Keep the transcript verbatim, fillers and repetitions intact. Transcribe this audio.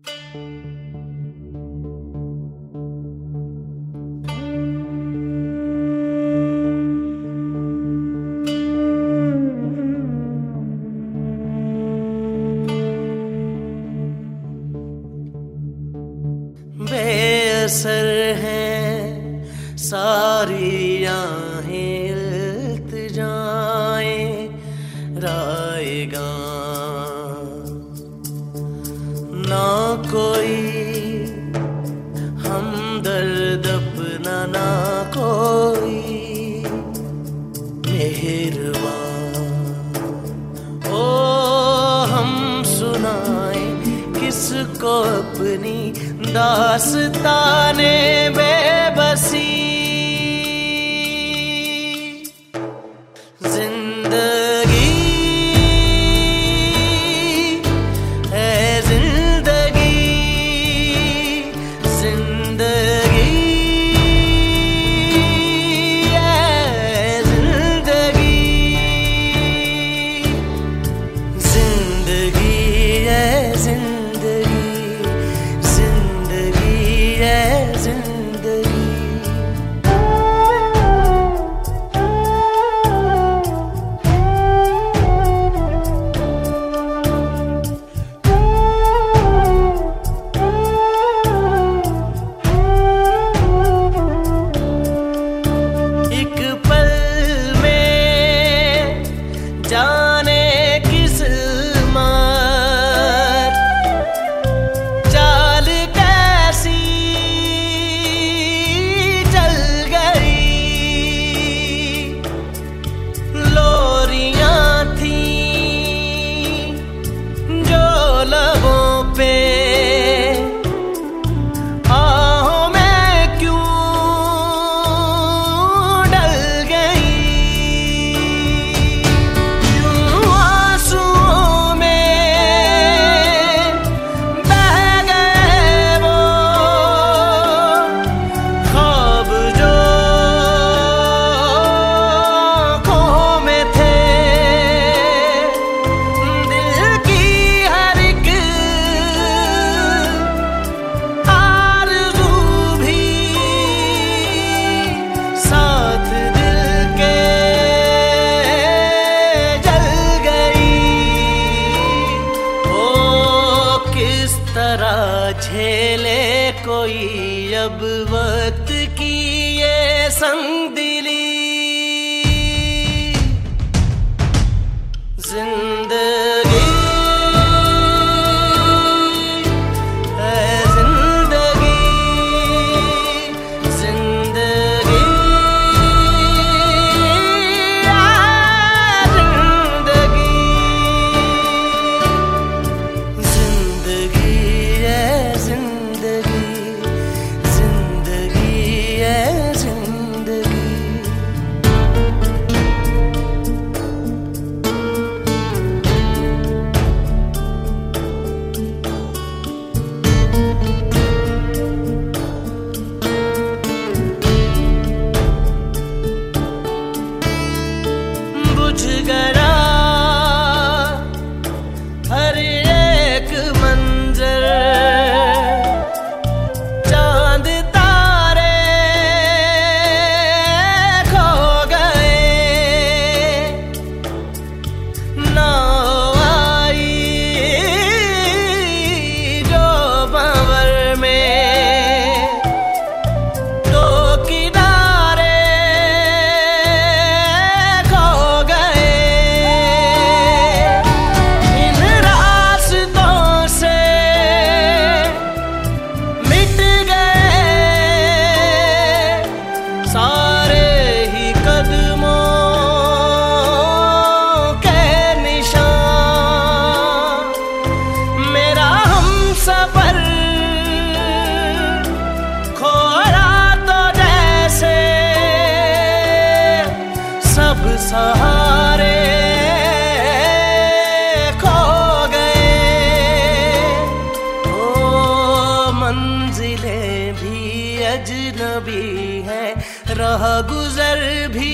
बेअसर है सारी आहें इल्तिजाएं राएगा, ना कोई हमदर्द अपना, ना कोई मेहरबान। ओ हम सुनाए किसको अपनी दास्ताने बेबसी। जिंदगी है जिंदगी, जिंदगी है जिंदगी, जिंदगी है जिंदगी, जिंदगी है जिंदगी। एक पल में जाने किस मार चाल कैसी चल गई। लोरियां थी जो लबों पे, आहों में क्यों डल गई। यूं आंसुओं में बह गए वो ख्वाब जो आँखों में थे। दिल की हर एक आरज़ू भी साथ दिल के जल गई। ओ किस तरह झेले कोई अब वक्त की ये संगदिली। जिंदगी है जिंदगी, जिंदगी है जिंदगी, जिंदगी है जिंदगी, जिंदगी है जिंदगी। बुझ गया हर एक मंजर, चांद तारे खो गए। नाव आई जो भंवर में, दो किनारे खो गए। इन रास्तों से मिट गए सारे ही कदमों के निशान। मेरा हमसफर खोया तो जैसे सब सहारे खो गए। ओ मंजिलें भी अजनबी है, राह गुजर भी